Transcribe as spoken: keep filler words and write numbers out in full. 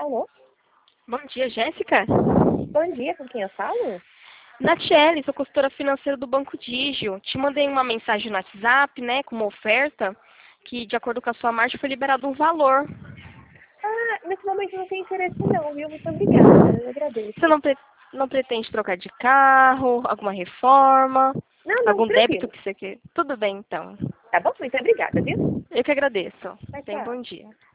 Alô? Bom dia, Jéssica. Bom dia, com quem eu falo? Natiele, sou consultora financeira do Banco Digio. Te mandei uma mensagem no WhatsApp, né, com uma oferta, que de acordo com a sua margem foi liberado um valor. Ah, nesse momento não tem interesse não, viu? Muito obrigada, eu Você agradeço. não, pre- não pretende trocar de carro, alguma reforma, Não, não, algum débito tranquilo. que você quer? Tudo bem, então. Tá bom? Muito obrigada, viu? Eu que agradeço. Tchau, Tenha um tchau. bom dia.